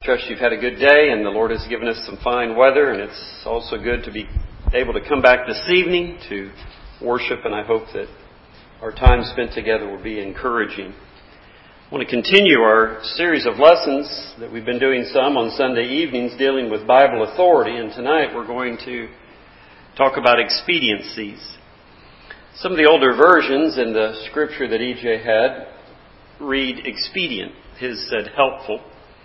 Trust you've had a good day and the Lord has given us some fine weather, and it's also good to be able to come back this evening to worship, and I hope that our time spent together will be encouraging. I want to continue our series of lessons that we've been doing some on Sunday evenings dealing with Bible authority, and tonight we're going to talk about expediencies. Some of the older versions in the scripture that EJ had read expedient. His said helpful.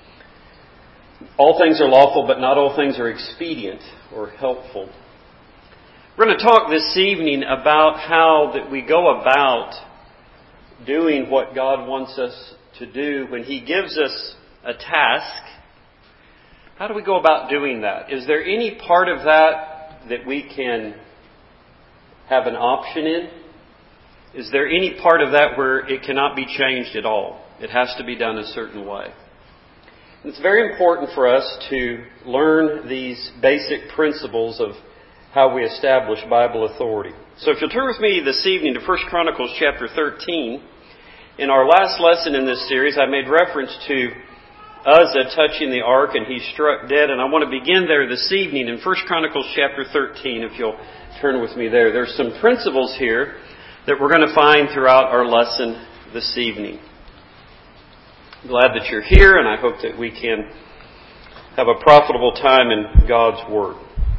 All things are lawful, but not all things are expedient or helpful. We're going to talk this evening about how that we go about doing what God wants us to do when He gives us a task. How do we go about doing that? Is there any part of that we can have an option in? Is there any part of that where it cannot be changed at all? It has to be done a certain way. It's very important for us to learn these basic principles of how we establish Bible authority. So if you'll turn with me this evening to 1 Chronicles chapter 13. In our last lesson in this series, I made reference to Uzzah touching the ark and he struck dead. And I want to begin there this evening in 1 Chronicles chapter 13, if you'll turn with me there. There's some principles here that we're going to find throughout our lesson this evening. I'm glad that you're here, and I hope that we can have a profitable time in God's Word.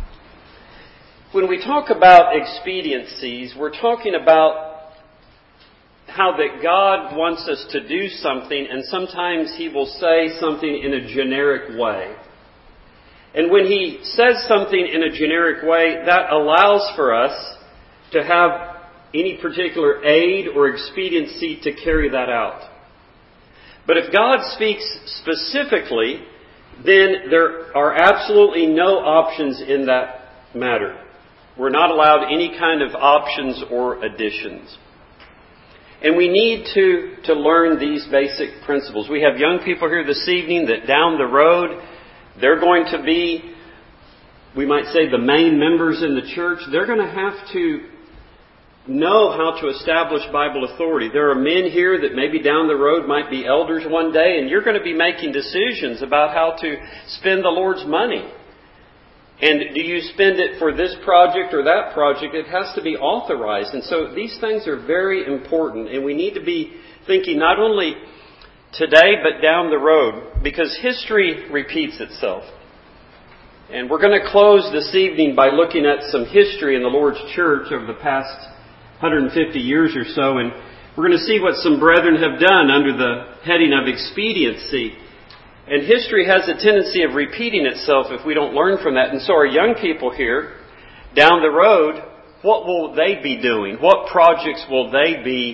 When we talk about expediencies, we're talking about how that God wants us to do something, and sometimes He will say something in a generic way. And when He says something in a generic way, that allows for us to have any particular aid or expediency to carry that out. But if God speaks specifically, then there are absolutely no options in that matter. We're not allowed any kind of options or additions. And we need to learn these basic principles. We have young people here this evening that down the road, they're going to be, we might say, the main members in the church. They're going to have to know how to establish Bible authority. There are men here that maybe down the road might be elders one day, and you're going to be making decisions about how to spend the Lord's money. And do you spend it for this project or that project? It has to be authorized. And so these things are very important, and we need to be thinking not only today but down the road, because history repeats itself. And we're going to close this evening by looking at some history in the Lord's church over the past 150 years or so, and we're going to see what some brethren have done under the heading of expediency. And history has a tendency of repeating itself if we don't learn from that. And so our young people here, down the road, what will they be doing? What projects will they be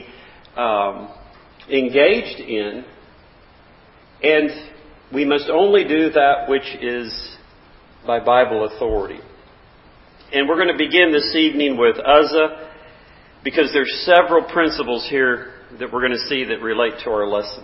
engaged in? And we must only do that which is by Bible authority. And we're going to begin this evening with Uzzah, because there's several principles here that we're going to see that relate to our lesson.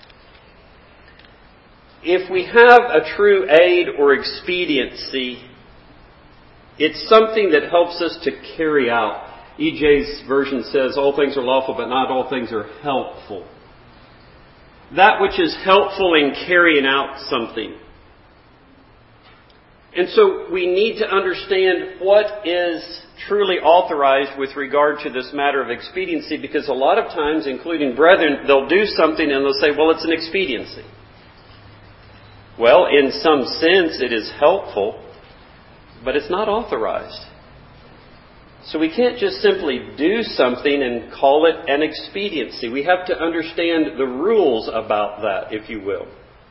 If we have a true aid or expediency, it's something that helps us to carry out. EJ's version says, all things are lawful, but not all things are helpful. That which is helpful in carrying out something. And so we need to understand what is truly authorized with regard to this matter of expediency, because a lot of times, including brethren, they'll do something and they'll say, well, it's an expediency. Well, in some sense, it is helpful, but it's not authorized. So we can't just simply do something and call it an expediency. We have to understand the rules about that, if you will.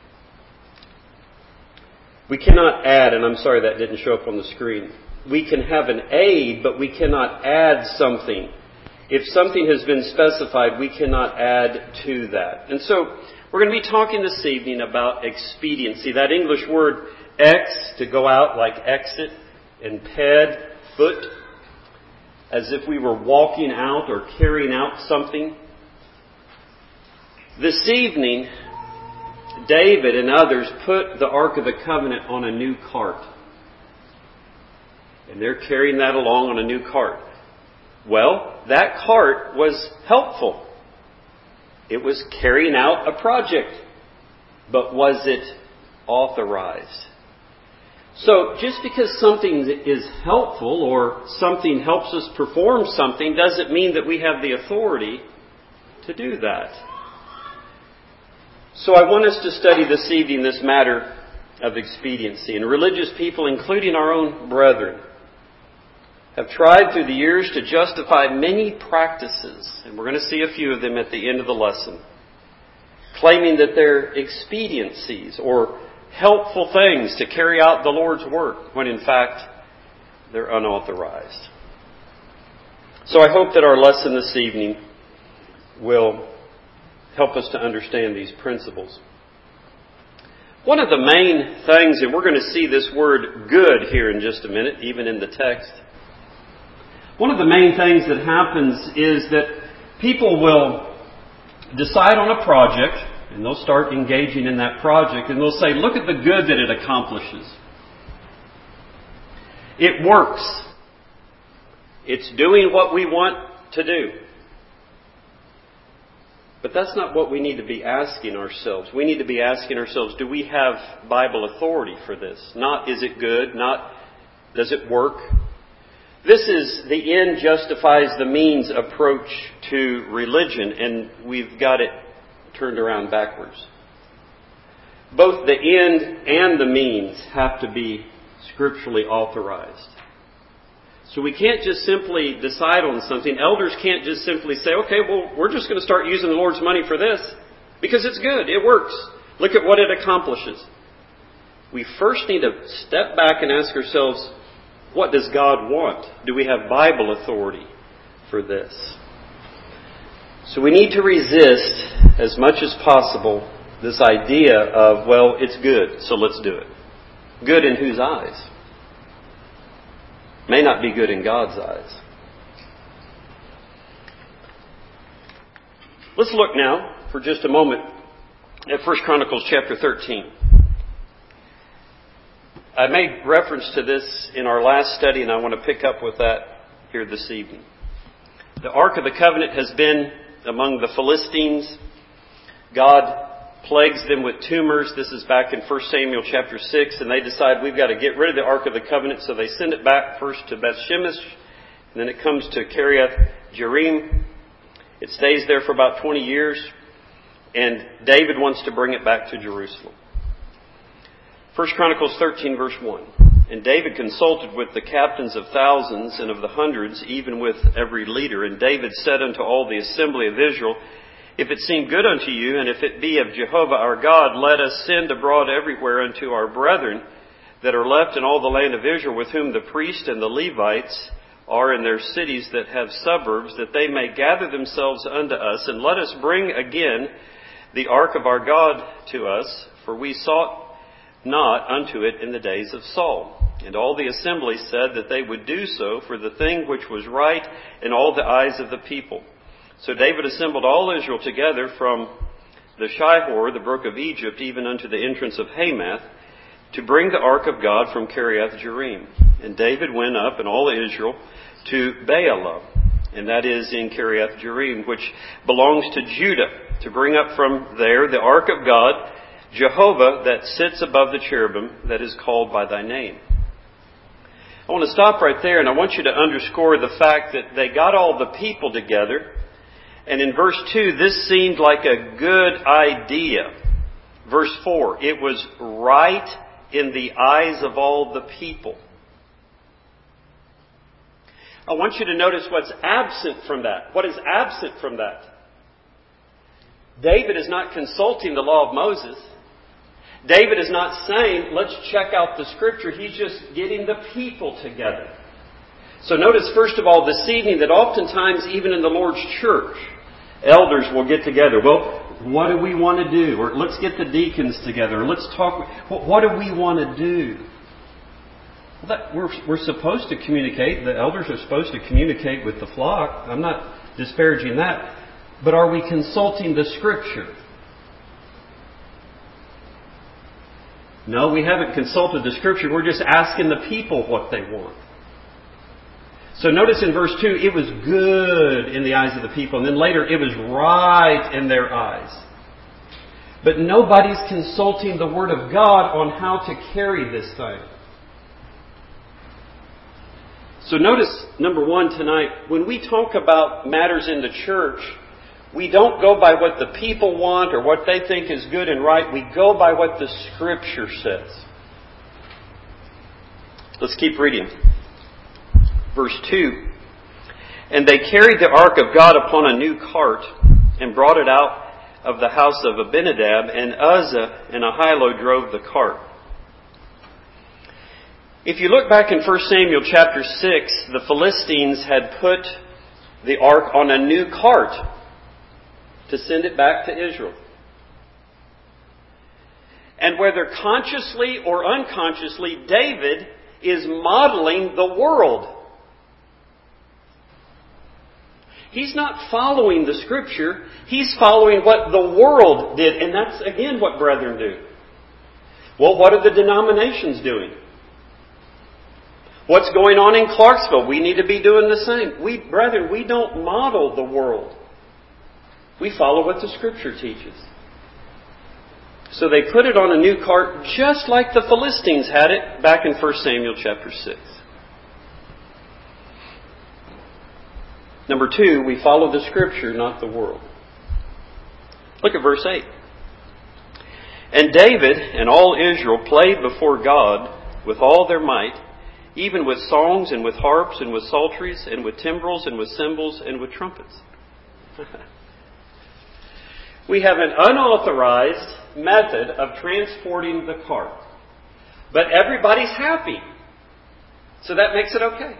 We cannot add, and I'm sorry that didn't show up on the screen. We can have an aid, but we cannot add something. If something has been specified, we cannot add to that. And so we're going to be talking this evening about expediency. That English word ex, to go out, like exit, and ped, foot, as if we were walking out or carrying out something. This evening, David and others put the Ark of the Covenant on a new cart. And they're carrying that along on a new cart. Well, that cart was helpful. It was carrying out a project. But was it authorized. So just because something is helpful or something helps us perform something doesn't mean that we have the authority to do that. So I want us to study this evening this matter of expediency. And religious people, including our own brethren, have tried through the years to justify many practices, and we're going to see a few of them at the end of the lesson, claiming that they're expediencies or helpful things to carry out the Lord's work, when in fact they're unauthorized. So I hope that our lesson this evening will help us to understand these principles. One of the main things, and we're going to see this word good here in just a minute, even in the text. One of the main things that happens is that people will decide on a project, and they'll start engaging in that project, and they'll say, look at the good that it accomplishes. It works. It's doing what we want to do. But that's not what we need to be asking ourselves. We need to be asking ourselves, do we have Bible authority for this? Not, is it good? Not, does it work? This is the end justifies the means approach to religion, and we've got it turned around backwards. Both the end and the means have to be scripturally authorized. So we can't just simply decide on something. Elders can't just simply say, okay, well, we're just going to start using the Lord's money for this because it's good, it works. Look at what it accomplishes. We first need to step back and ask ourselves, what does God want? Do we have Bible authority for this? So we need to resist as much as possible this idea of, well, it's good, so let's do it. Good in whose eyes? May not be good in God's eyes. Let's look now, for just a moment, at 1 Chronicles chapter 13. I made reference to this in our last study, and I want to pick up with that here this evening. The Ark of the Covenant has been among the Philistines. God plagues them with tumors. This is back in 1 Samuel chapter 6, and they decide we've got to get rid of the Ark of the Covenant, so they send it back first to Beth-Shemesh, and then it comes to Kiriath Jearim. It stays there for about 20 years, and David wants to bring it back to Jerusalem. 1 Chronicles 13, verse 1. And David consulted with the captains of thousands and of the hundreds, even with every leader. And David said unto all the assembly of Israel, if it seem good unto you, and if it be of Jehovah our God, let us send abroad everywhere unto our brethren that are left in all the land of Israel, with whom the priests and the Levites are in their cities that have suburbs, that they may gather themselves unto us, and let us bring again the ark of our God to us, for we sought not unto it in the days of Saul. And all the assembly said that they would do so for the thing which was right in all the eyes of the people. So David assembled all Israel together from the Shihor, the brook of Egypt, even unto the entrance of Hamath, to bring the ark of God from Kiriath Jearim. And David went up, and all Israel, to Baalah, and that is in Kiriath Jearim, which belongs to Judah, to bring up from there the ark of God, Jehovah, that sits above the cherubim, that is called by thy name. I want to stop right there, and I want you to underscore the fact that they got all the people together. And in verse 2, this seemed like a good idea. Verse 4, it was right in the eyes of all the people. I want you to notice what's absent from that. What is absent from that? David is not consulting the law of Moses. David is not saying, let's check out the Scripture. He's just getting the people together. So notice, first of all, this evening that oftentimes, even in the Lord's church, elders will get together. Well, what do we want to do? Or let's get the deacons together. Or let's talk. What do we want to do? Well, we're supposed to communicate. The elders are supposed to communicate with the flock. I'm not disparaging that. But are we consulting the Scripture? No, we haven't consulted the Scripture. We're just asking the people what they want. So notice in verse 2, it was good in the eyes of the people. And then later, it was right in their eyes. But nobody's consulting the Word of God on how to carry this thing. So notice, number one tonight, when we talk about matters in the church, we don't go by what the people want or what they think is good and right. We go by what the Scripture says. Let's keep reading. Verse 2. And they carried the ark of God upon a new cart and brought it out of the house of Abinadab, and Uzzah and Ahio drove the cart. If you look back in 1 Samuel chapter 6, the Philistines had put the ark on a new cart to send it back to Israel. And whether consciously or unconsciously, David is modeling the world. He's not following the Scripture. He's following what the world did. And that's, again, what brethren do. Well, what are the denominations doing? What's going on in Clarksville? We need to be doing the same. Brethren, we don't model the world. We follow what the Scripture teaches. So they put it on a new cart just like the Philistines had it back in 1 Samuel chapter 6. Number 2, we follow the Scripture, not the world. Look at verse 8. And David and all Israel played before God with all their might, even with songs and with harps and with psalteries and with timbrels and with cymbals and with trumpets. We have an unauthorized method of transporting the cart. But everybody's happy. So that makes it okay.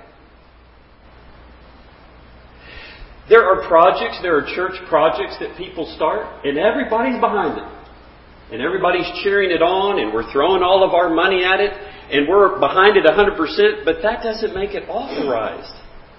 There are projects, there are church projects that people start, and everybody's behind it. And everybody's cheering it on, and we're throwing all of our money at it, and we're behind it 100%, but that doesn't make it authorized.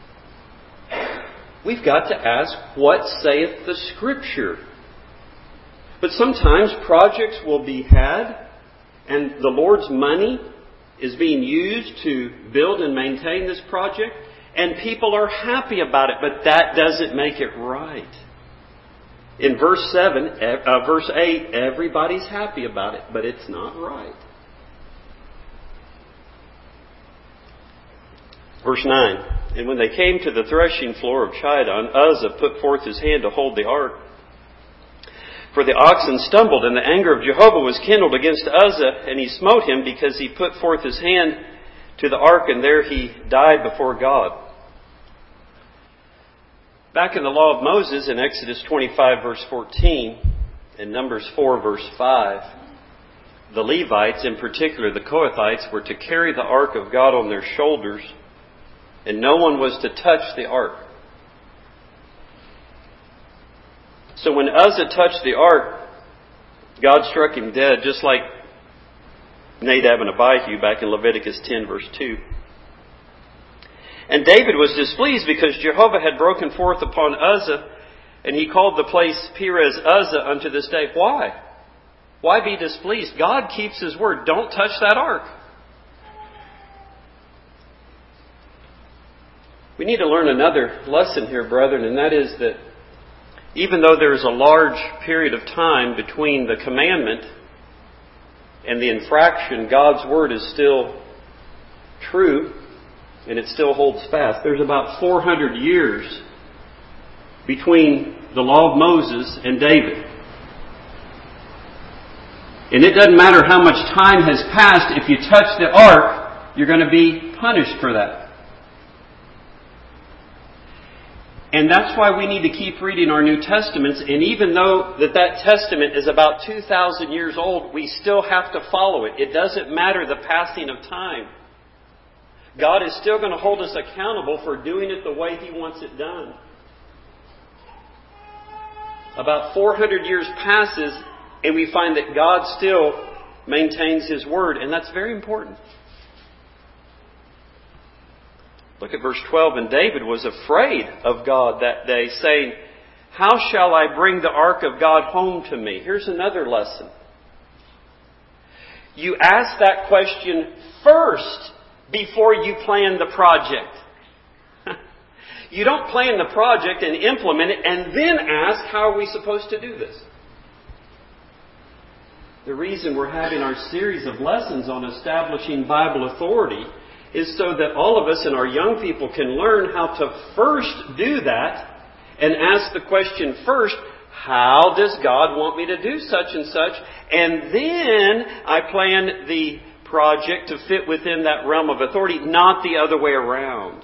We've got to ask, what saith the Scripture? But sometimes projects will be had, and the Lord's money is being used to build and maintain this project, and people are happy about it, but that doesn't make it right. In verse 8, everybody's happy about it, but it's not right. Verse 9, and when they came to the threshing floor of Chidon, Uzzah put forth his hand to hold the ark. For the oxen stumbled, and the anger of Jehovah was kindled against Uzzah, and he smote him because he put forth his hand to the ark, and there he died before God. Back in the law of Moses, in Exodus 25, verse 14, and Numbers 4, verse 5, the Levites, in particular the Kohathites, were to carry the ark of God on their shoulders, and no one was to touch the ark. So when Uzzah touched the ark, God struck him dead, just like Nadab and Abihu back in Leviticus 10, verse 2. And David was displeased because Jehovah had broken forth upon Uzzah, and he called the place Perez Uzzah unto this day. Why? Why be displeased? God keeps His word. Don't touch that ark. We need to learn another lesson here, brethren, and that is that even though there is a large period of time between the commandment and the infraction, God's word is still true. And it still holds fast. There's about 400 years between the law of Moses and David. And it doesn't matter how much time has passed. If you touch the ark, you're going to be punished for that. And that's why we need to keep reading our New Testaments. And even though that Testament is about 2,000 years old, we still have to follow it. It doesn't matter the passing of time. God is still going to hold us accountable for doing it the way He wants it done. About 400 years passes, and we find that God still maintains His word, and that's very important. Look at verse 12. And David was afraid of God that day, saying, how shall I bring the ark of God home to me? Here's another lesson. You ask that question first before you plan the project. You don't plan the project and implement it and then ask, how are we supposed to do this? The reason we're having our series of lessons on establishing Bible authority is so that all of us and our young people can learn how to first do that and ask the question first, how does God want me to do such and such? And then I plan the project to fit within that realm of authority, not the other way around.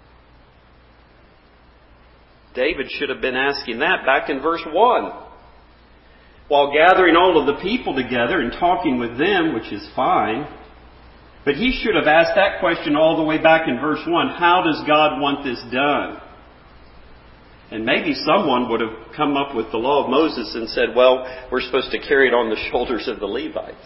David should have been asking that back in verse 1. While gathering all of the people together and talking with them, which is fine. But he should have asked that question all the way back in verse 1. How does God want this done? And maybe someone would have come up with the law of Moses and said, well, we're supposed to carry it on the shoulders of the Levites.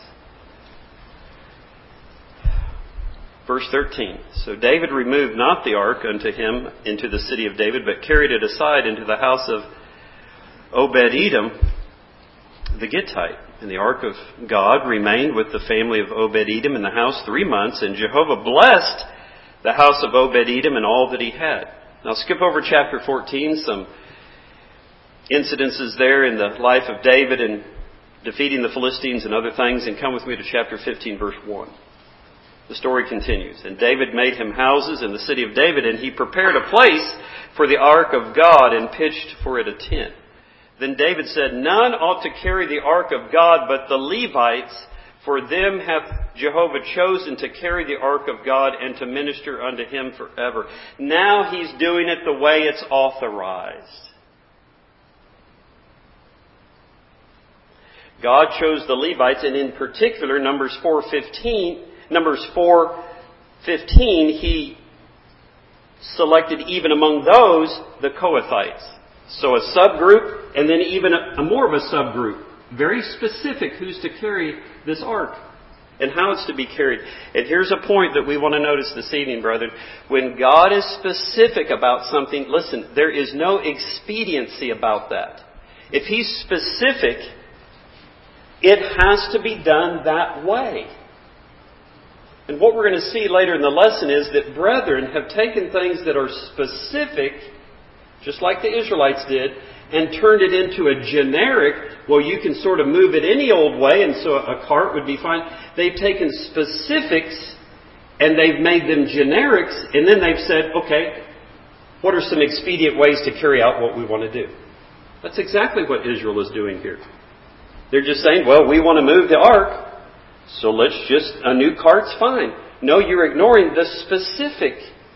Verse 13. So David removed not the ark unto him into the city of David, but carried it aside into the house of Obed-Edom the Gittite. And the ark of God remained with the family of Obed-Edom in the house 3 months, and Jehovah blessed the house of Obed-Edom and all that he had. Now skip over chapter 14, some incidences there in the life of David and defeating the Philistines and other things, and come with me to chapter 15, verse 1. The story continues. And David made him houses in the city of David, and he prepared a place for the ark of God and pitched for it a tent. Then David said, none ought to carry the ark of God but the Levites, for them hath Jehovah chosen to carry the ark of God and to minister unto him forever. Now he's doing it the way it's authorized. God chose the Levites, and in particular, Numbers 4:15, he selected even among those the Kohathites. So a subgroup, and then even a more of a subgroup. Very specific who's to carry this ark and how it's to be carried. And here's a point that we want to notice this evening, brethren. When God is specific about something, listen, there is no expediency about that. If He's specific, it has to be done that way. And what we're going to see later in the lesson is that brethren have taken things that are specific, just like the Israelites did, and turned it into a generic, well, you can sort of move it any old way, and so a cart would be fine. They've taken specifics, and they've made them generics, and then they've said, okay, what are some expedient ways to carry out what we want to do? That's exactly what Israel is doing here. They're just saying, well, we want to move the ark, so a new cart's fine. No, you're ignoring the specific.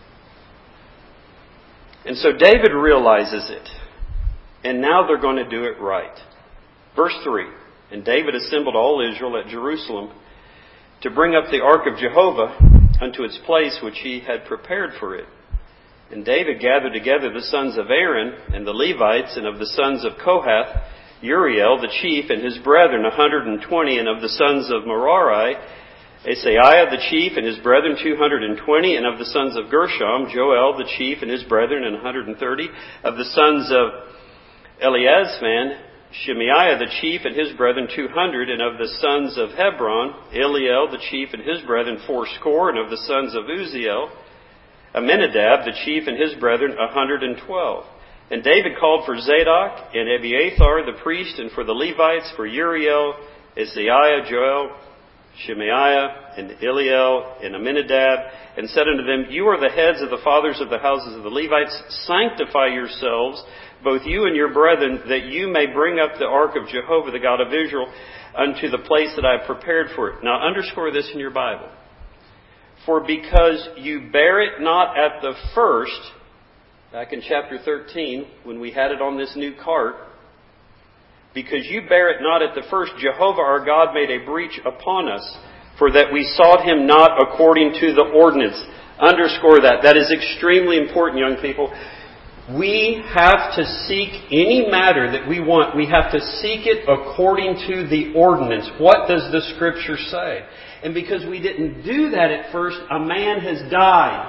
And so David realizes it. And now they're going to do it right. Verse 3. And David assembled all Israel at Jerusalem to bring up the ark of Jehovah unto its place which he had prepared for it. And David gathered together the sons of Aaron and the Levites, and of the sons of Kohath, Uriel the chief and his brethren 120, and of the sons of Merari, Asaiah the chief and his brethren 220, and of the sons of Gershom, Joel the chief and his brethren 130, of the sons of Eliasaphan, Shemaiah the chief and his brethren 200, and of the sons of Hebron, Eliel the chief and his brethren 80, and of the sons of Uzziel, Aminadab the chief and his brethren 112. And David called for Zadok and Abiathar the priest, and for the Levites, for Uriel, Isaiah, Joel, Shemaiah, and Eliel, and Aminadab, and said unto them, you are the heads of the fathers of the houses of the Levites. Sanctify yourselves, both you and your brethren, that you may bring up the ark of Jehovah, the God of Israel, unto the place that I have prepared for it. Now underscore this in your Bible. For because you bear it not at the first, back in chapter 13, when we had it on this new cart, because you bear it not at the first, Jehovah our God made a breach upon us, for that we sought Him not according to the ordinance. Underscore that. That is extremely important, young people. We have to seek any matter that we want. We have to seek it according to the ordinance. What does the Scripture say? And because we didn't do that at first, a man has died.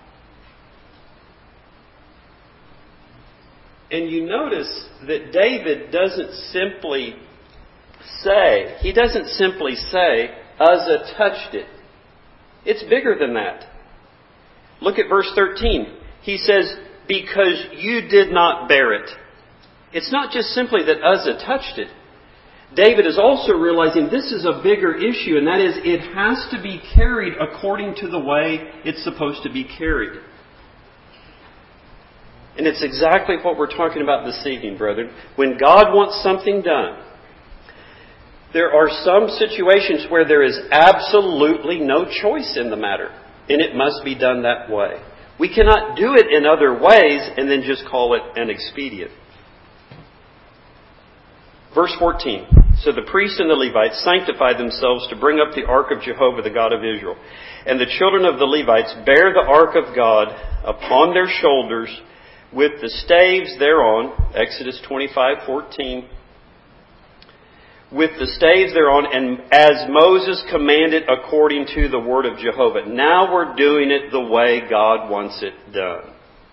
And you notice that David doesn't simply say, Uzzah touched it. It's bigger than that. Look at verse 13. He says, because you did not bear it. It's not just simply that Uzzah touched it. David is also realizing this is a bigger issue, and that is it has to be carried according to the way it's supposed to be carried. And it's exactly what we're talking about this evening, brethren. When God wants something done, there are some situations where there is absolutely no choice in the matter, and it must be done that way. We cannot do it in other ways and then just call it an expedient. Verse 14. So the priests and the Levites sanctified themselves to bring up the ark of Jehovah, the God of Israel. And the children of the Levites bare the ark of God upon their shoulders with the staves thereon. Exodus 25:14. With the staves thereon, and as Moses commanded according to the word of Jehovah. Now we're doing it the way God wants it done.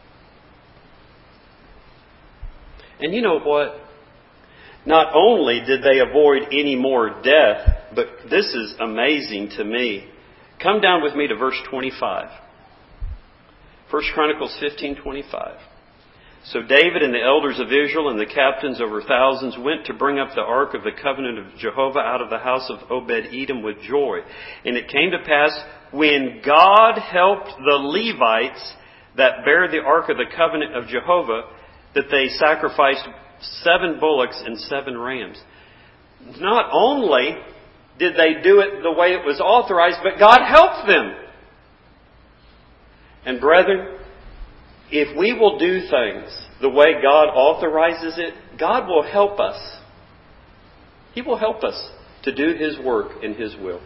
And you know what? Not only did they avoid any more death, but this is amazing to me. Come down with me to verse 25. 1 Chronicles 15:25. So David and the elders of Israel and the captains over thousands went to bring up the ark of the covenant of Jehovah out of the house of Obed-Edom with joy. And it came to pass, when God helped the Levites that bare the ark of the covenant of Jehovah, that they sacrificed 7 bullocks and 7 rams. Not only did they do it the way it was authorized, but God helped them. And brethren, if we will do things the way God authorizes it, God will help us. He will help us to do His work in His will.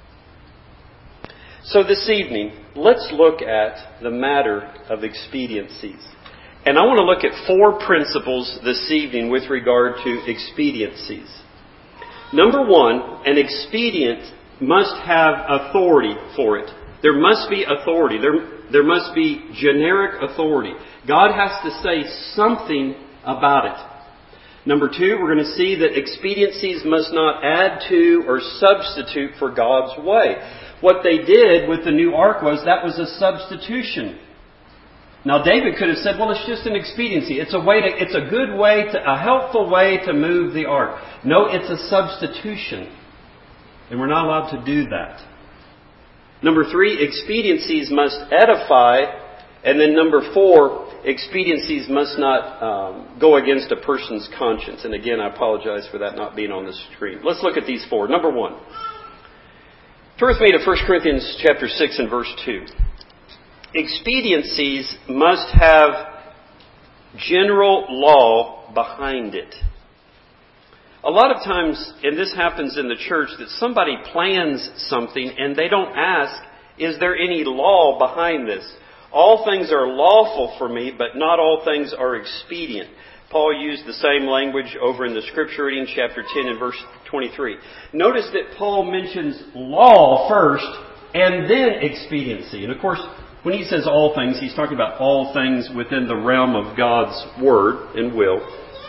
So this evening, let's look at the matter of expediencies. And I want to look at 4 principles this evening with regard to expediencies. Number 1, an expedient must have authority for it. There must be authority. There must be generic authority. God has to say something about it. Number 2, we're going to see that expediencies must not add to or substitute for God's way. What they did with the new ark was a substitution. Now David could have said, well, it's just an expediency. It's a good way, a helpful way to move the ark. No, it's a substitution. And we're not allowed to do that. Number 3, expediencies must edify. And then number 4, expediencies must not go against a person's conscience. And again, I apologize for that not being on the screen. Let's look at these 4. Number 1. Turn with me to 1 Corinthians chapter 6 and verse 2. Expediencies must have general law behind it. A lot of times, and this happens in the church, that somebody plans something and they don't ask, is there any law behind this? All things are lawful for me, but not all things are expedient. Paul used the same language over in the scripture reading, chapter 10 and verse 23. Notice that Paul mentions law first and then expediency. And of course, when he says all things, he's talking about all things within the realm of God's word and will.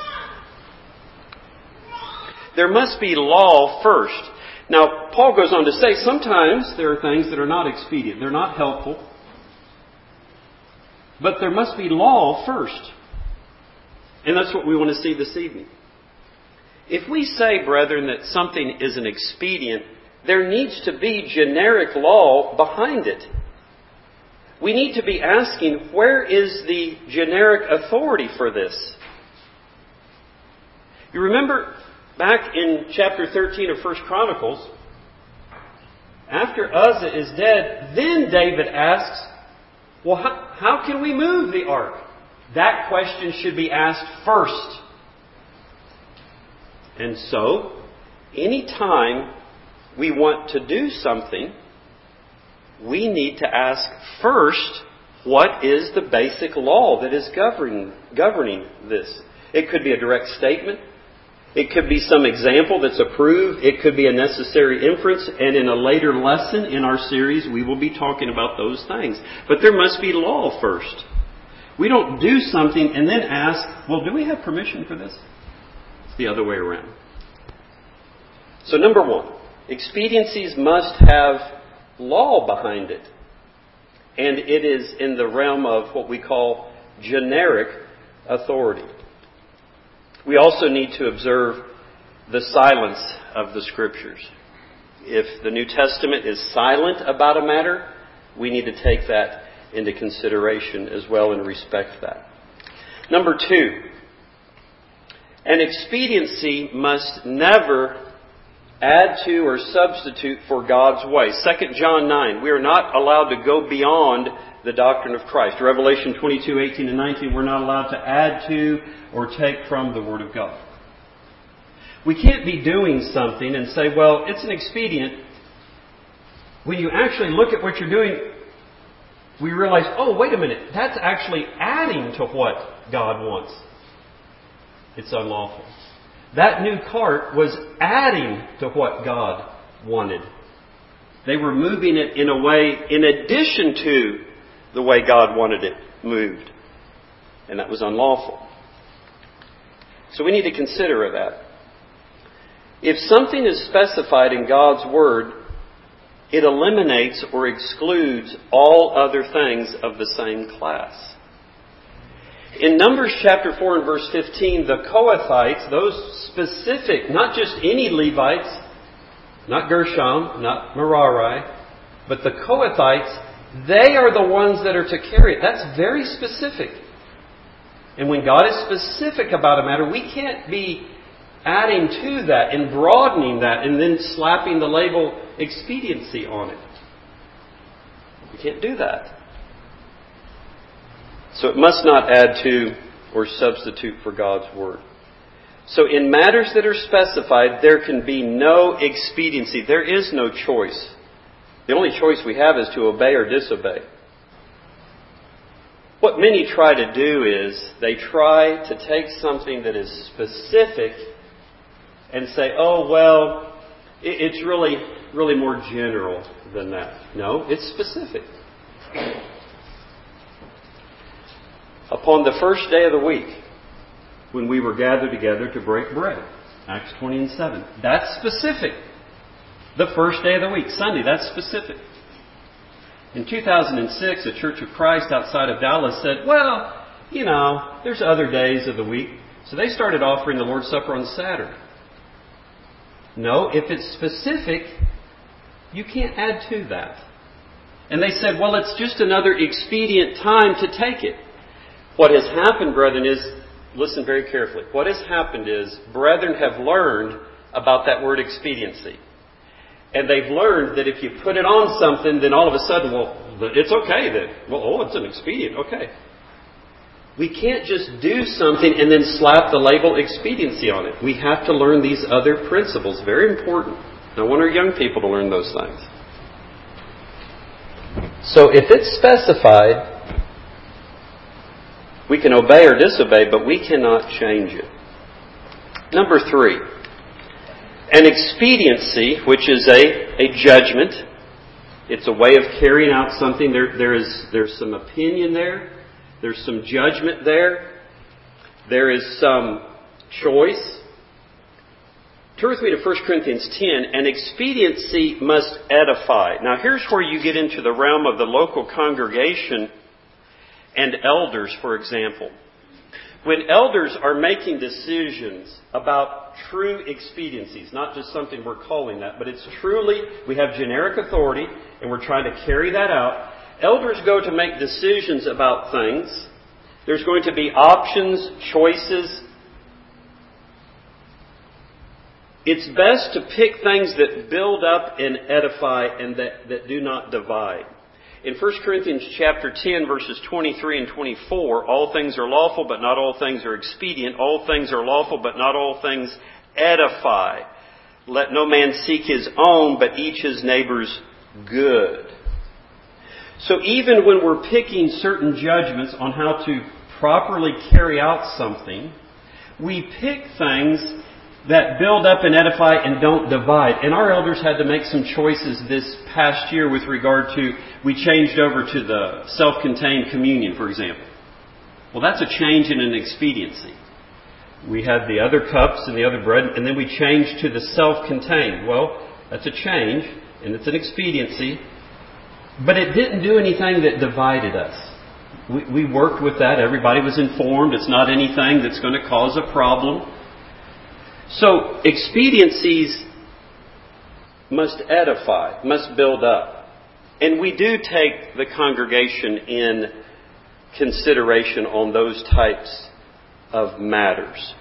There must be law first. Now, Paul goes on to say sometimes there are things that are not expedient. They're not helpful. But there must be law first. And that's what we want to see this evening. If we say, brethren, that something is an expedient, there needs to be generic law behind it. We need to be asking, where is the generic authority for this? You remember back in chapter 13 of 1 Chronicles, after Uzzah is dead, then David asks, well, how can we move the ark? That question should be asked first. And so, any time we want to do something, we need to ask first, what is the basic law that is governing this? It could be a direct statement. It could be some example that's approved. It could be a necessary inference. And in a later lesson in our series, we will be talking about those things. But there must be law first. We don't do something and then ask, well, do we have permission for this? It's the other way around. So number 1, expediencies must have law behind it. And it is in the realm of what we call generic authority. We also need to observe the silence of the Scriptures. If the New Testament is silent about a matter, we need to take that into consideration as well and respect that. Number 2, an expediency must never add to or substitute for God's way. 2 John 9, we are not allowed to go beyond the doctrine of Christ. Revelation 22:18 and 19, we're not allowed to add to or take from the Word of God. We can't be doing something and say, well, it's an expedient. When you actually look at what you're doing, we realize, oh, wait a minute, that's actually adding to what God wants. It's unlawful. That new cart was adding to what God wanted. They were moving it in a way in addition to the way God wanted it moved. And that was unlawful. So we need to consider that. If something is specified in God's Word, it eliminates or excludes all other things of the same class. In Numbers chapter 4 and verse 15, the Kohathites, those specific, not just any Levites, not Gershom, not Merari, but the Kohathites, they are the ones that are to carry it. That's very specific. And when God is specific about a matter, we can't be adding to that and broadening that and then slapping the label expediency on it. We can't do that. So it must not add to or substitute for God's Word. So in matters that are specified, there can be no expediency. There is no choice. The only choice we have is to obey or disobey. What many try to do is they try to take something that is specific and say, oh, well, it's really more general than that. No, it's specific. Upon the first day of the week, when we were gathered together to break bread, Acts 20 and 7, that's specific. The first day of the week, Sunday, that's specific. In 2006, the Church of Christ outside of Dallas said, well, there's other days of the week. So they started offering the Lord's Supper on Saturday. No, if it's specific, you can't add to that. And they said, well, it's just another expedient time to take it. What has happened, brethren, is, listen very carefully, what has happened is, brethren have learned about that word expediency. And they've learned that if you put it on something, then all of a sudden, well, it's okay then. Well, it's an expedient, okay. We can't just do something and then slap the label expediency on it. We have to learn these other principles. Very important. I want our young people to learn those things. So if it's specified, we can obey or disobey, but we cannot change it. Number 3, an expediency, which is a judgment. It's a way of carrying out something. There's some opinion there. There's some judgment there. There is some choice. Turn with me to 1 Corinthians 10. An expediency must edify. Now here's where you get into the realm of the local congregation and elders, for example. When elders are making decisions about true expediencies, not just something we're calling that, but it's truly, we have generic authority and we're trying to carry that out. Elders go to make decisions about things. There's going to be options, choices. It's best to pick things that build up and edify and that do not divide. In 1 Corinthians chapter 10, verses 23 and 24, all things are lawful, but not all things are expedient. All things are lawful, but not all things edify. Let no man seek his own, but each his neighbor's good. So even when we're picking certain judgments on how to properly carry out something, we pick things that build up and edify and don't divide. And our elders had to make some choices this past year with regard to, we changed over to the self-contained communion, for example. Well, that's a change in an expediency. We had the other cups and the other bread, and then we changed to the self-contained. Well, that's a change, and it's an expediency. But it didn't do anything that divided us. We worked with that. Everybody was informed. It's not anything that's going to cause a problem. So expediencies must edify, must build up. And we do take the congregation in consideration on those types of matters.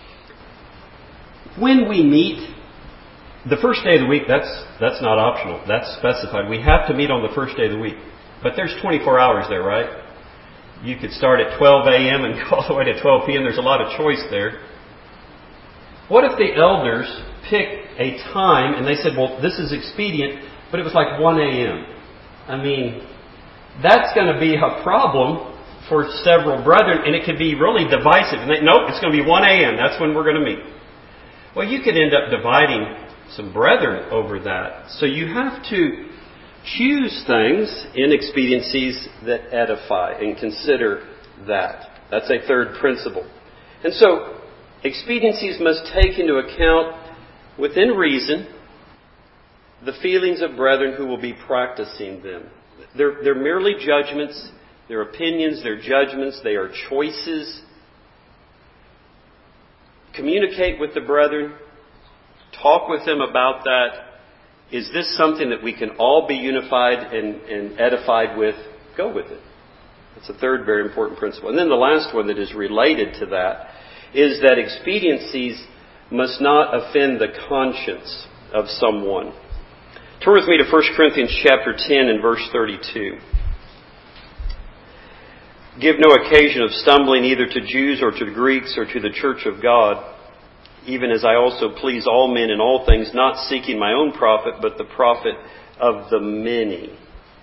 When we meet, the first day of the week, that's not optional. That's specified. We have to meet on the first day of the week. But there's 24 hours there, right? You could start at 12 a.m. and go all the way to 12 p.m. There's a lot of choice there. What if the elders picked a time and they said, well, this is expedient, but it was like 1 a.m.? I mean, that's going to be a problem for several brethren, and it could be really divisive. And nope, it's going to be 1 a.m. That's when we're going to meet. Well, you could end up dividing some brethren over that. So you have to choose things in expediencies that edify and consider that. That's a third principle. And so expediencies must take into account, within reason, the feelings of brethren who will be practicing them. They're merely judgments, they're opinions, they're judgments, they are choices. Communicate with the brethren. Talk with them about that. Is this something that we can all be unified and edified with? Go with it. That's a third very important principle. And then the last one that is related to that is that expediencies must not offend the conscience of someone. Turn with me to 1 Corinthians chapter 10 and verse 32. Give no occasion of stumbling either to Jews or to the Greeks or to the church of God, even as I also please all men in all things, not seeking my own profit, but the profit of the many.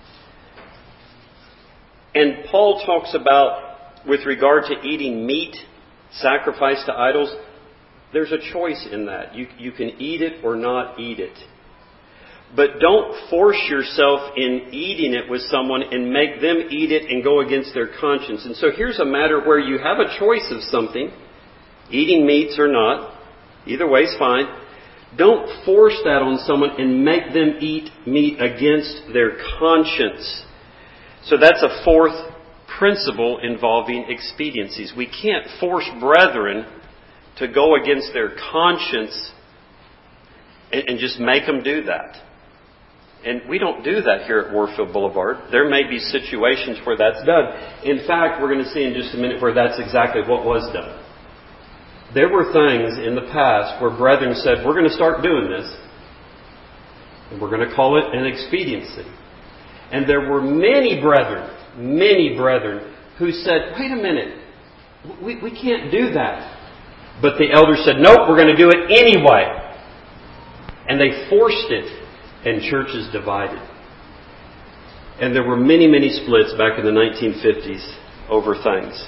And Paul talks about, with regard to eating meat sacrificed to idols, there's a choice in that. You can eat it or not eat it. But don't force yourself in eating it with someone and make them eat it and go against their conscience. And so here's a matter where you have a choice of something, eating meats or not. Either way is fine. Don't force that on someone and make them eat meat against their conscience. So that's a fourth principle involving expediencies. We can't force brethren to go against their conscience and just make them do that. And we don't do that here at Warfield Boulevard. There may be situations where that's done. In fact, we're going to see in just a minute where that's exactly what was done. There were things in the past where brethren said, we're going to start doing this, and we're going to call it an expediency. And there were many brethren who said, wait a minute, we can't do that. But the elders said, nope, we're going to do it anyway. And they forced it, and churches divided. And there were many, many splits back in the 1950s over things.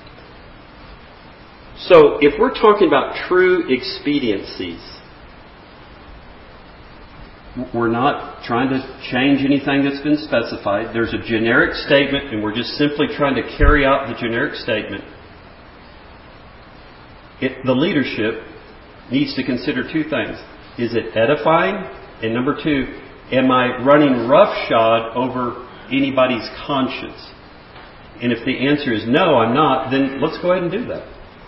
So, if we're talking about true expediencies, we're not trying to change anything that's been specified. There's a generic statement, and we're just simply trying to carry out the generic statement. The leadership needs to consider two things. Is it edifying? And number two, am I running roughshod over anybody's conscience? And if the answer is no, I'm not, then let's go ahead and do that.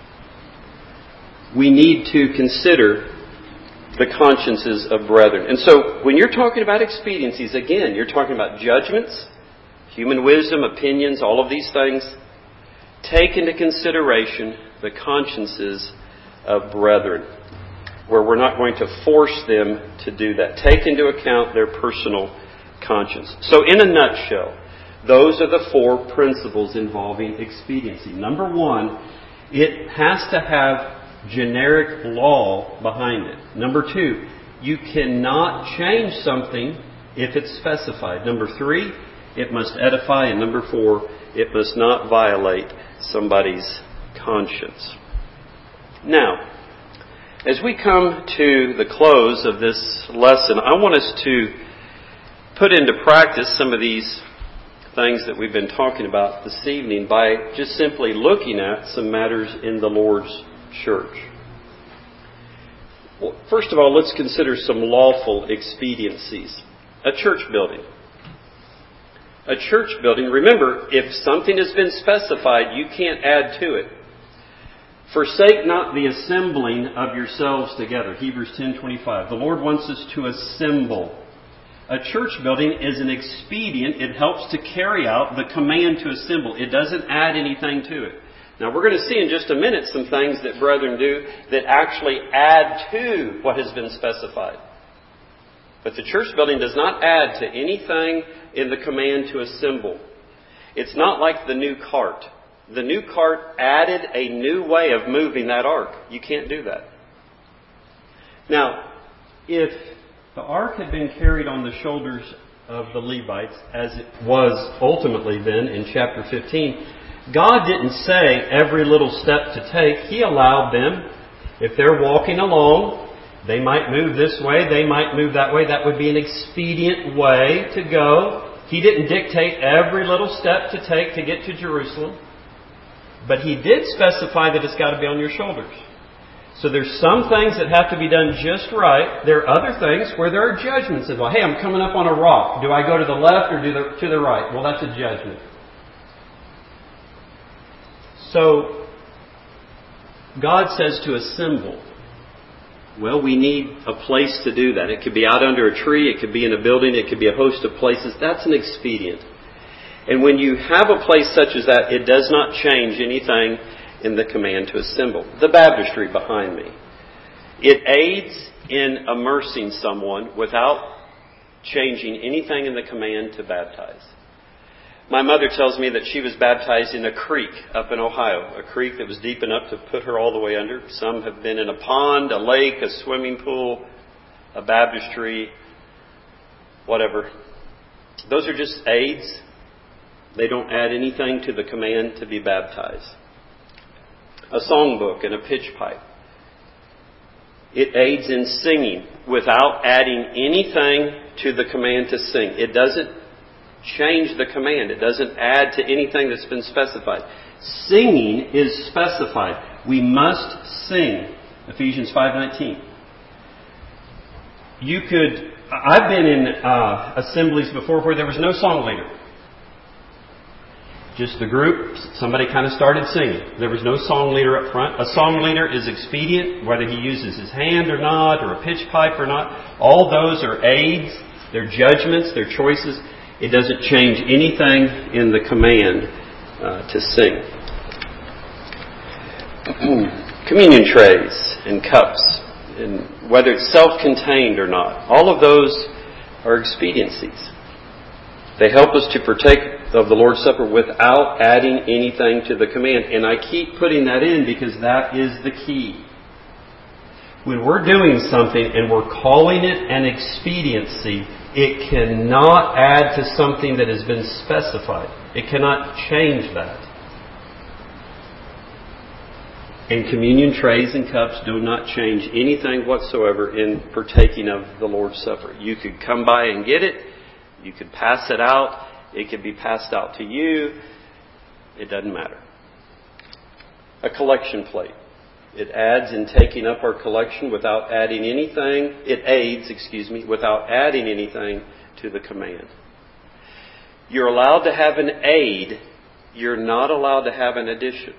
We need to consider the consciences of brethren. And so when you're talking about expediencies, again, you're talking about judgments, human wisdom, opinions, all of these things. Take into consideration the consciences of brethren, where we're not going to force them to do that. Take into account their personal conscience. So in a nutshell, those are the four principles involving expediency. Number one, it has to have generic law behind it. Number two, you cannot change something if it's specified. Number three, it must edify. And number four, it must not violate somebody's conscience. Now, as we come to the close of this lesson, I want us to put into practice some of these things that we've been talking about this evening by just simply looking at some matters in the Lord's church. Well, first of all, let's consider some lawful expediencies. A church building. A church building, remember, if something has been specified, you can't add to it. Forsake not the assembling of yourselves together. Hebrews 10:25. The Lord wants us to assemble. A church building is an expedient. It helps to carry out the command to assemble. It doesn't add anything to it. Now we're going to see in just a minute some things that brethren do that actually add to what has been specified. But the church building does not add to anything in the command to assemble. It's not like the new cart. The new cart added a new way of moving that ark. You can't do that. Now, if the ark had been carried on the shoulders of the Levites, as it was ultimately then in chapter 15, God didn't say every little step to take. He allowed them, if they're walking along, they might move this way, they might move that way. That would be an expedient way to go. He didn't dictate every little step to take to get to Jerusalem. But He did specify that it's got to be on your shoulders. So there's some things that have to be done just right. There are other things where there are judgments involved. Hey, I'm coming up on a rock. Do I go to the left or to the right? Well, that's a judgment. So God says to assemble. Well, we need a place to do that. It could be out under a tree. It could be in a building. It could be a host of places. That's an expedient. And when you have a place such as that, it does not change anything in the command to assemble. The baptistry behind me. It aids in immersing someone without changing anything in the command to baptize. My mother tells me that she was baptized in a creek up in Ohio, a creek that was deep enough to put her all the way under. Some have been in a pond, a lake, a swimming pool, a baptistry, whatever. Those are just aids. They don't add anything to the command to be baptized. A songbook and a pitch pipe. It aids in singing without adding anything to the command to sing. It doesn't change the command. It doesn't add to anything that's been specified. Singing is specified. We must sing. Ephesians 5:19. I've been in assemblies before where there was no song leader. Just the group, somebody kind of started singing. There was no song leader up front. A song leader is expedient, whether he uses his hand or not, or a pitch pipe or not. All those are aids, they're judgments, they're choices. It doesn't change anything in the command to sing. Communion trays and cups, and whether it's self-contained or not, all of those are expediencies. They help us to partake of the Lord's Supper without adding anything to the command. And I keep putting that in because that is the key. When we're doing something and we're calling it an expediency, it cannot add to something that has been specified. It cannot change that. And communion trays and cups do not change anything whatsoever in partaking of the Lord's Supper. You could come by and get it. You could pass it out. It could be passed out to you. It doesn't matter. A collection plate. It adds in taking up our collection without adding anything. It aids, without adding anything to the command. You're allowed to have an aid. You're not allowed to have an addition.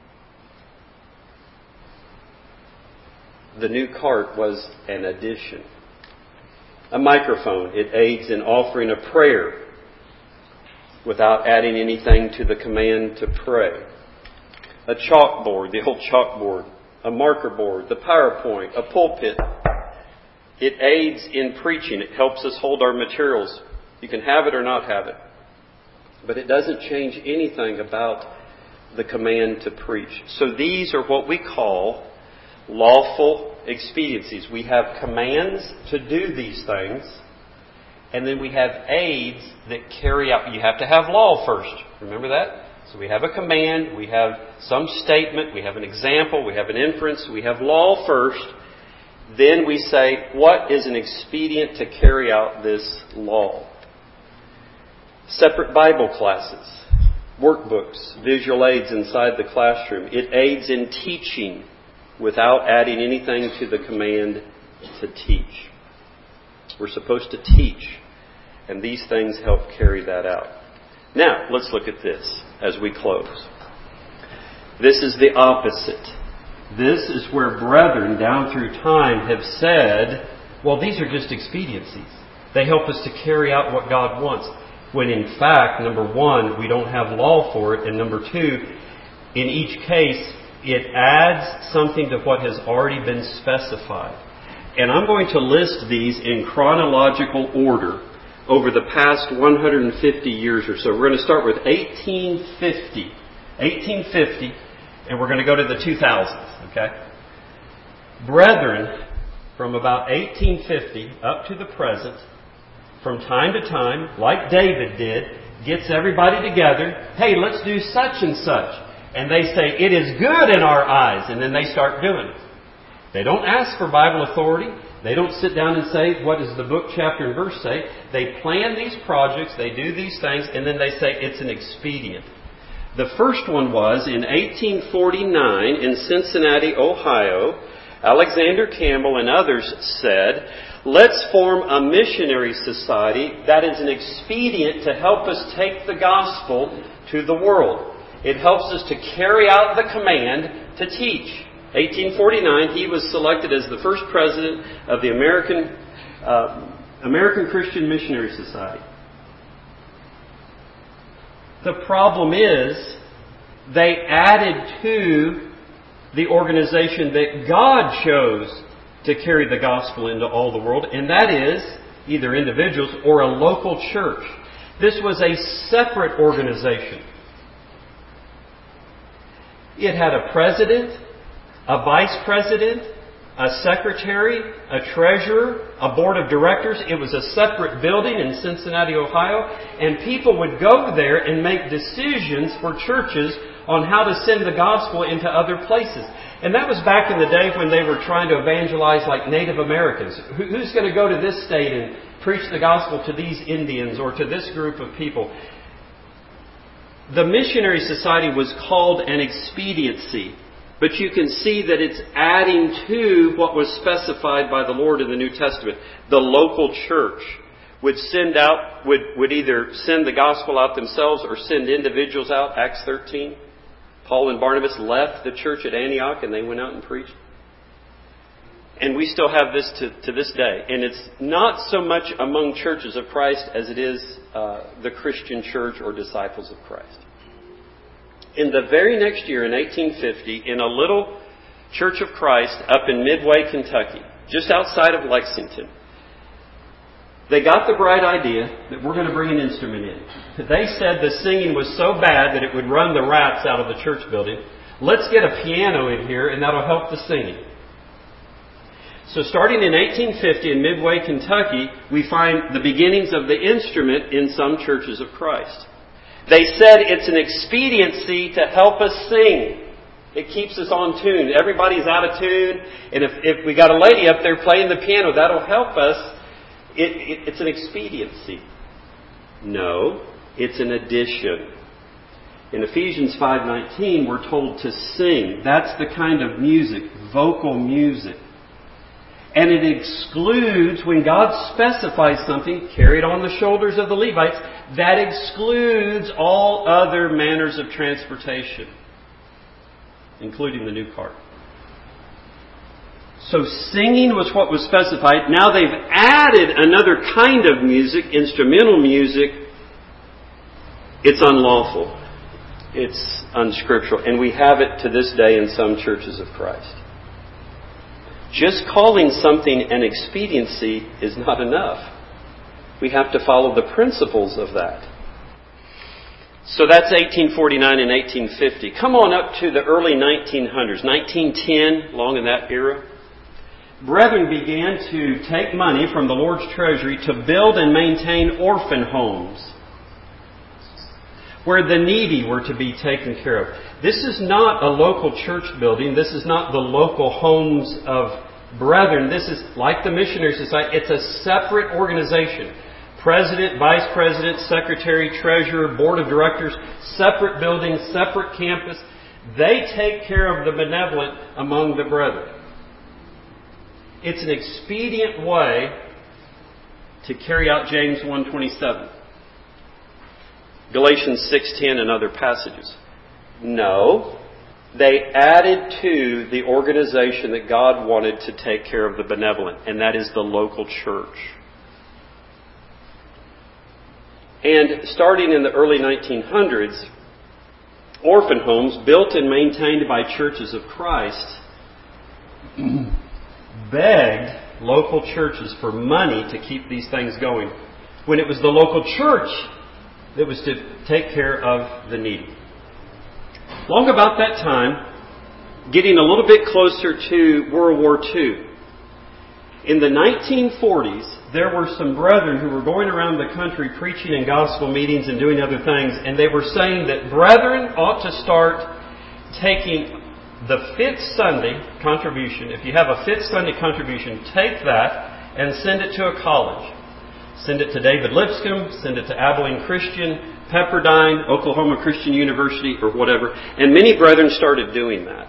The new cart was an addition. A microphone. It aids in offering a prayer without adding anything to the command to pray. A chalkboard, the old chalkboard. A marker board, the PowerPoint, a pulpit. It aids in preaching. It helps us hold our materials. You can have it or not have it. But it doesn't change anything about the command to preach. So these are what we call lawful expediencies. We have commands to do these things, and then we have aids that carry out. You have to have law first. Remember that? So we have a command, we have some statement, we have an example, we have an inference, we have law first. Then we say, what is an expedient to carry out this law? Separate Bible classes, workbooks, visual aids inside the classroom. It aids in teaching without adding anything to the command to teach. We're supposed to teach, and these things help carry that out. Now, let's look at this as we close. This is the opposite. This is where brethren down through time have said, well, these are just expediencies. They help us to carry out what God wants. When in fact, number one, we don't have law for it. And number two, in each case, it adds something to what has already been specified. And I'm going to list these in chronological order over the past 150 years or so. We're going to start with 1850. 1850, and we're going to go to the 2000s, okay? Brethren, from about 1850 up to the present, from time to time, like David did, gets everybody together. Hey, let's do such and such. And they say, it is good in our eyes. And then they start doing it. They don't ask for Bible authority. They don't sit down and say, what does the book, chapter, and verse say? They plan these projects, they do these things, and then they say it's an expedient. The first one was in 1849 in Cincinnati, Ohio. Alexander Campbell and others said, let's form a missionary society that is an expedient to help us take the gospel to the world. It helps us to carry out the command to teach. 1849, he was selected as the first president of the American Christian Missionary Society. The problem is, they added to the organization that God chose to carry the gospel into all the world, and that is either individuals or a local church. This was a separate organization. It had a president, a vice president, a secretary, a treasurer, a board of directors. It was a separate building in Cincinnati, Ohio, and people would go there and make decisions for churches on how to send the gospel into other places. And that was back in the day when they were trying to evangelize like Native Americans. Who's going to go to this state and preach the gospel to these Indians or to this group of people? The missionary society was called an expediency. But you can see that it's adding to what was specified by the Lord in the New Testament. The local church would would either send the gospel out themselves or send individuals out. Acts 13. Paul and Barnabas left the church at Antioch and they went out and preached. And we still have this to this day. And it's not so much among churches of Christ as it is the Christian church or disciples of Christ. In the very next year, in 1850, in a little Church of Christ up in Midway, Kentucky, just outside of Lexington, they got the bright idea that we're going to bring an instrument in. They said the singing was so bad that it would run the rats out of the church building. Let's get a piano in here and that'll help the singing. So starting in 1850 in Midway, Kentucky, we find the beginnings of the instrument in some churches of Christ. They said it's an expediency to help us sing. It keeps us on tune. Everybody's out of tune. And if we got a lady up there playing the piano, that'll help us. It's an expediency. No, it's an addition. In Ephesians 5:19, we're told to sing. That's the kind of music, vocal music. And it excludes, when God specifies something, carried on the shoulders of the Levites, that excludes all other manners of transportation, including the new cart. So singing was what was specified. Now they've added another kind of music, instrumental music. It's unlawful. It's unscriptural. And we have it to this day in some churches of Christ. Just calling something an expediency is not enough. We have to follow the principles of that. So that's 1849 and 1850. Come on up to the early 1900s, 1910, along in that era. Brethren began to take money from the Lord's treasury to build and maintain orphan homes where the needy were to be taken care of. This is not a local church building. This is not the local homes of brethren. This is like the Missionary Society. It's a separate organization. President, vice president, secretary, treasurer, board of directors, separate buildings, separate campus. They take care of the benevolent among the brethren. It's an expedient way to carry out James 1:27. Galatians 6:10 and other passages. No, they added to the organization that God wanted to take care of the benevolent, and that is the local church. And starting in the early 1900s, orphan homes built and maintained by Churches of Christ begged local churches for money to keep these things going, when it was the local church that was to take care of the needy. Long about that time, getting a little bit closer to World War II, in the 1940s, there were some brethren who were going around the country preaching in gospel meetings and doing other things, and they were saying that brethren ought to start taking the Fifth Sunday contribution. If you have a Fifth Sunday contribution, take that and send it to a college. Send it to David Lipscomb, send it to Abilene Christian, Pepperdine, Oklahoma Christian University, or whatever. And many brethren started doing that.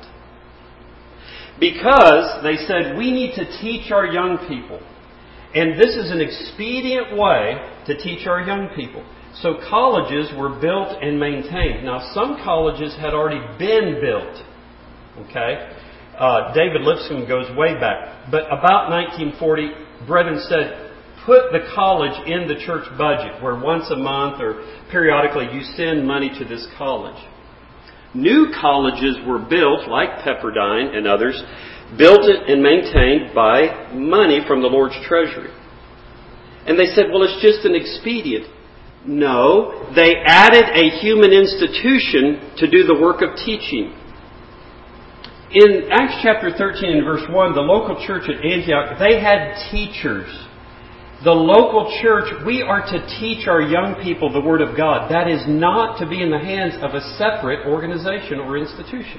Because they said, we need to teach our young people. And this is an expedient way to teach our young people. So colleges were built and maintained. Now, some colleges had already been built. Okay? David Lipscomb goes way back. But about 1940, brethren said, put the college in the church budget, where once a month or periodically you send money to this college. New colleges were built, like Pepperdine and others, built it and maintained by money from the Lord's treasury. And they said, well, it's just an expedient. No, they added a human institution to do the work of teaching. In Acts chapter 13 and verse 1, the local church at Antioch, they had teachers. The local church, we are to teach our young people the Word of God. That is not to be in the hands of a separate organization or institution.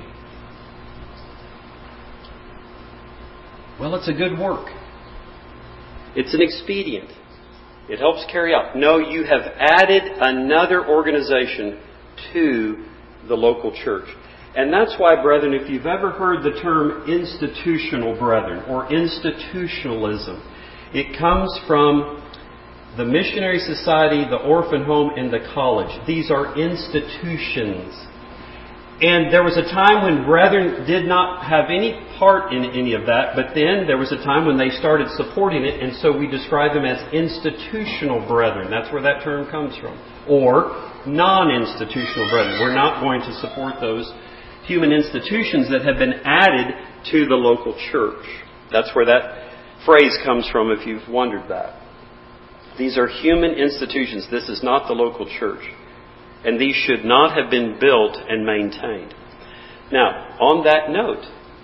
Well, it's a good work. It's an expedient. It helps carry out. No, you have added another organization to the local church. And that's why, brethren, if you've ever heard the term institutional brethren or institutionalism, it comes from the missionary society, the orphan home, and the college. These are institutions. And there was a time when brethren did not have any part in any of that, but then there was a time when they started supporting it, and so we describe them as institutional brethren. That's where that term comes from. Or non-institutional brethren. We're not going to support those human institutions that have been added to the local church. That's where that phrase comes from, if you've wondered that. These are human institutions. This is not the local church. And these should not have been built and maintained. Now, on that note,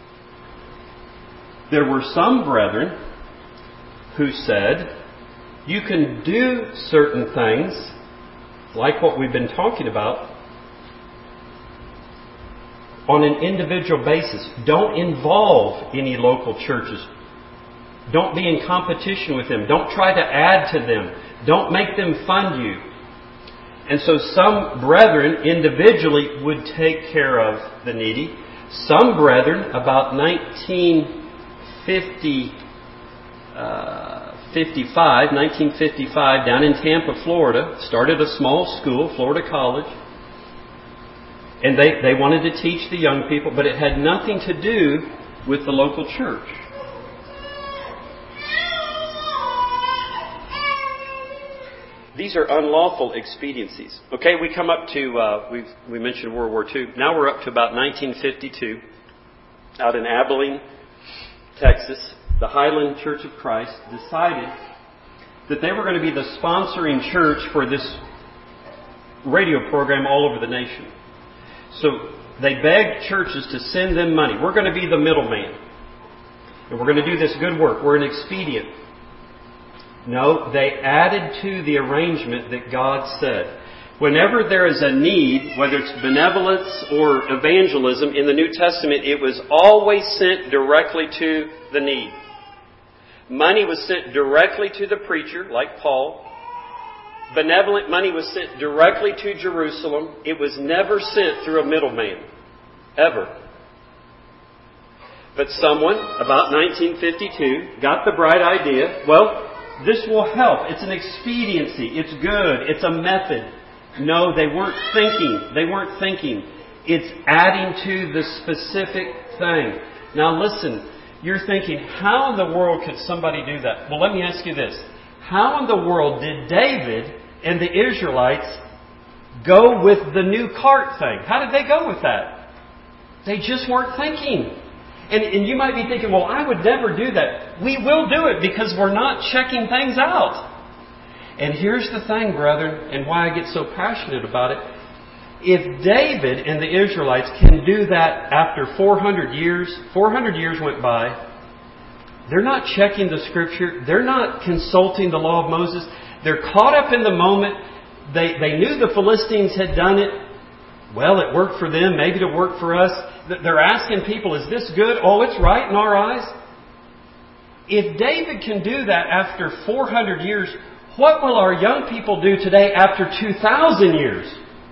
there were some brethren who said, you can do certain things, like what we've been talking about, on an individual basis. Don't involve any local churches. Don't be in competition with them. Don't try to add to them. Don't make them fund you. And so some brethren individually would take care of the needy. Some brethren, about 1955, down in Tampa, Florida, started a small school, Florida College. And they wanted to teach the young people, but it had nothing to do with the local church. These are unlawful expediencies. Okay, we come up to, we mentioned World War II. Now we're up to about 1952. Out in Abilene, Texas, the Highland Church of Christ decided that they were going to be the sponsoring church for this radio program all over the nation. So they begged churches to send them money. We're going to be the middleman. And we're going to do this good work. We're an expedient. No, they added to the arrangement that God said. Whenever there is a need, whether it's benevolence or evangelism, in the New Testament, it was always sent directly to the need. Money was sent directly to the preacher, like Paul. Benevolent money was sent directly to Jerusalem. It was never sent through a middleman. Ever. But someone, about 1952, got the bright idea, well, this will help. It's an expediency. It's good. It's a method. No, they weren't thinking. It's adding to the specific thing. Now listen, you're thinking, how in the world could somebody do that? Well, let me ask you this. How in the world did David and the Israelites go with the new cart thing? How did they go with that? They just weren't thinking. And you might be thinking, well, I would never do that. We will do it because we're not checking things out. And here's the thing, brethren, and why I get so passionate about it. If David and the Israelites can do that after 400 years went by, they're not checking the Scripture. They're not consulting the law of Moses. They're caught up in the moment. They knew the Philistines had done it. Well, it worked for them. Maybe it'll work for us. They're asking people, is this good? Oh, it's right in our eyes. If David can do that after 400 years, what will our young people do today after 2,000 years?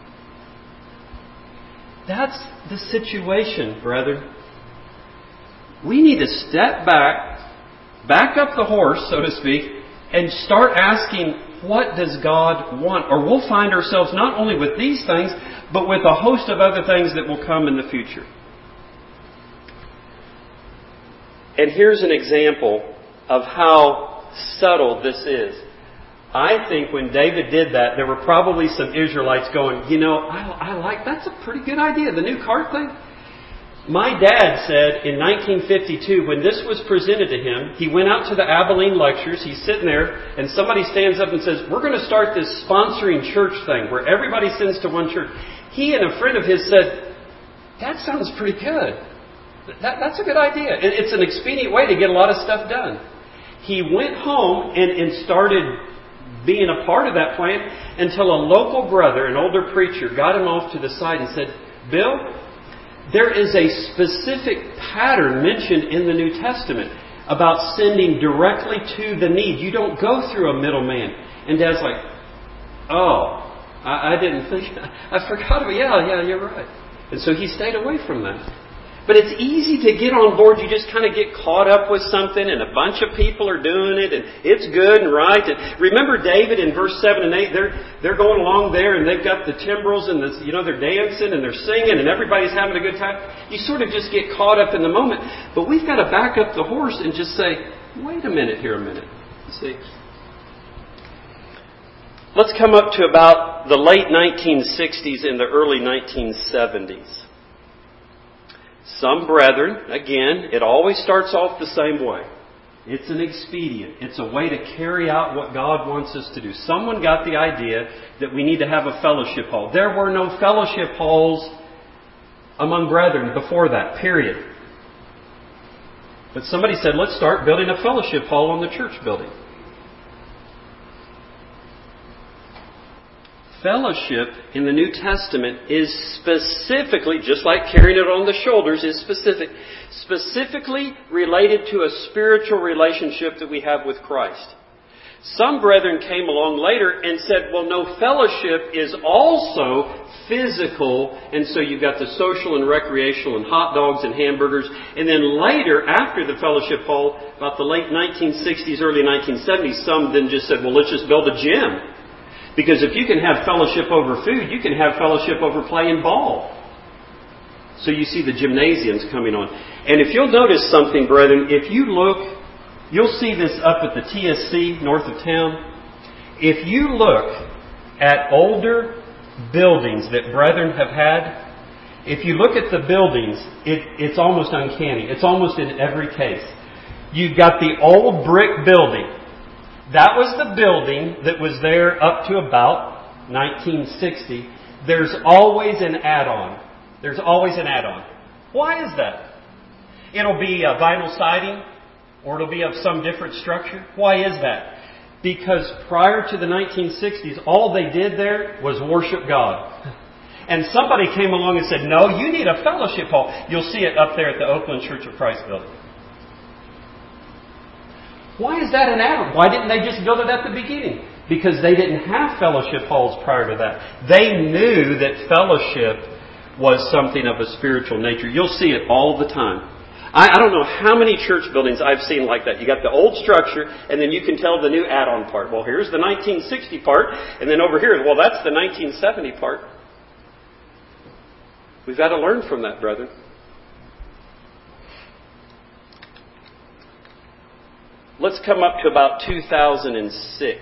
That's the situation, brethren. We need to step back up the horse, so to speak, and start asking, what does God want? Or we'll find ourselves not only with these things, but with a host of other things that will come in the future. And here's an example of how subtle this is. I think when David did that, there were probably some Israelites going, I like, that's a pretty good idea, the new cart thing. My dad said in 1952, when this was presented to him, he went out to the Abilene lectures, he's sitting there, and somebody stands up and says, we're going to start this sponsoring church thing where everybody sends to one church. He and a friend of his said, that sounds pretty good. That's a good idea. It's an expedient way to get a lot of stuff done. He went home and started being a part of that plan until a local brother, an older preacher, got him off to the side and said, Bill, there is a specific pattern mentioned in the New Testament about sending directly to the need. You don't go through a middleman. And Dad's like, oh, I didn't think, I forgot about it. Yeah, you're right. And so he stayed away from that. But it's easy to get on board. You just kind of get caught up with something and a bunch of people are doing it and it's good and right. And remember David in verse 7 and 8, they're going along there and they've got the timbrels and they're dancing and they're singing and everybody's having a good time. You sort of just get caught up in the moment. But we've got to back up the horse and just say, wait a minute here a minute. See? Let's come up to about the late 1960s and the early 1970s. Some brethren, again, it always starts off the same way. It's an expedient. It's a way to carry out what God wants us to do. Someone got the idea that we need to have a fellowship hall. There were no fellowship halls among brethren before that, period. But somebody said, let's start building a fellowship hall on the church building. Fellowship in the New Testament is specifically, just like carrying it on the shoulders, is specifically related to a spiritual relationship that we have with Christ. Some brethren came along later and said, well, no, fellowship is also physical, and so you've got the social and recreational and hot dogs and hamburgers. And then later, after the fellowship hall, about the late 1960s, early 1970s, some then just said, well, let's just build a gym. Because if you can have fellowship over food, you can have fellowship over playing ball. So you see the gymnasiums coming on. And if you'll notice something, brethren, if you look, you'll see this up at the TSC north of town. If you look at older buildings that brethren have had, if you look at the buildings, it's almost uncanny. It's almost in every case. You've got the old brick building. That was the building that was there up to about 1960. There's always an add-on. There's always an add-on. Why is that? It'll be a vinyl siding or it'll be of some different structure. Why is that? Because prior to the 1960s, all they did there was worship God. And somebody came along and said, no, you need a fellowship hall. You'll see it up there at the Oakland Church of Christ building. Why is that an add-on? Why didn't they just build it at the beginning? Because they didn't have fellowship halls prior to that. They knew that fellowship was something of a spiritual nature. You'll see it all the time. I don't know how many church buildings I've seen like that. You got the old structure, and then you can tell the new add-on part. Well, here's the 1960 part, and then over here, well, that's the 1970 part. We've got to learn from that, brethren. Let's come up to about 2006.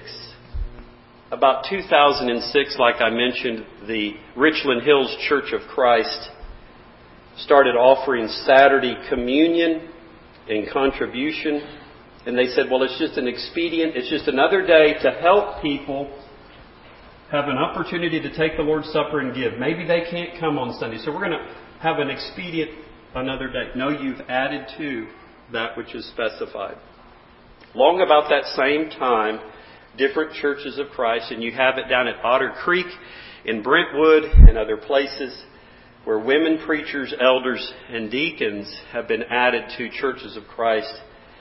About 2006, like I mentioned, the Richland Hills Church of Christ started offering Saturday communion and contribution. And they said, well, it's just an expedient. It's just another day to help people have an opportunity to take the Lord's Supper and give. Maybe they can't come on Sunday, so we're going to have an expedient another day. No, you've added to that which is specified. Long about that same time, different churches of Christ, and you have it down at Otter Creek, in Brentwood, and other places, where women preachers, elders, and deacons have been added to churches of Christ.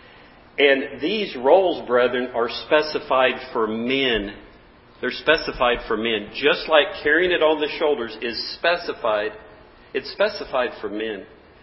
And these roles, brethren, are specified for men. They're specified for men. Just like carrying it on the shoulders is specified, it's specified for men.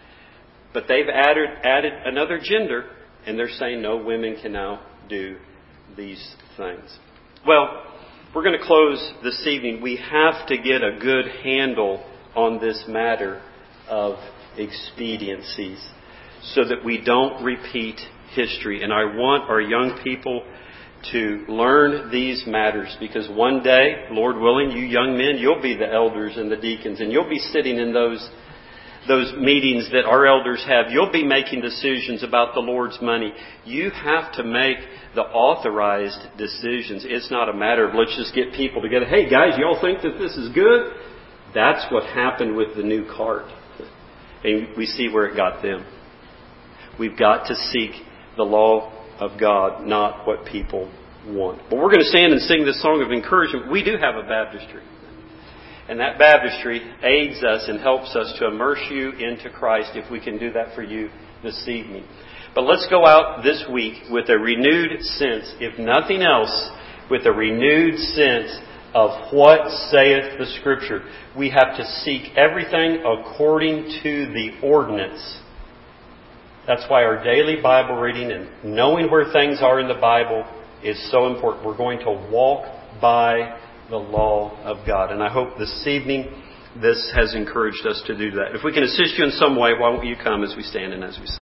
But they've added another gender, and they're saying, no, women can now do these things. Well, we're going to close this evening. We have to get a good handle on this matter of expediencies so that we don't repeat history. And I want our young people to learn these matters, because one day, Lord willing, you young men, you'll be the elders and the deacons, and you'll be sitting in those meetings that our elders have. You'll be making decisions about the Lord's money. You have to make the authorized decisions. It's not a matter of let's just get people together. Hey guys, y'all think that this is good? That's what happened with the new cart. And we see where it got them. We've got to seek the law of God, not what people want. But we're going to stand and sing this song of encouragement. We do have a baptistry. And that baptistry aids us and helps us to immerse you into Christ if we can do that for you this evening. But let's go out this week with a renewed sense, if nothing else, with a renewed sense of what saith the Scripture. We have to seek everything according to the ordinance. That's why our daily Bible reading and knowing where things are in the Bible is so important. We're going to walk by the law of God. And I hope this evening this has encouraged us to do that. If we can assist you in some way, why won't you come as we stand and as we sing?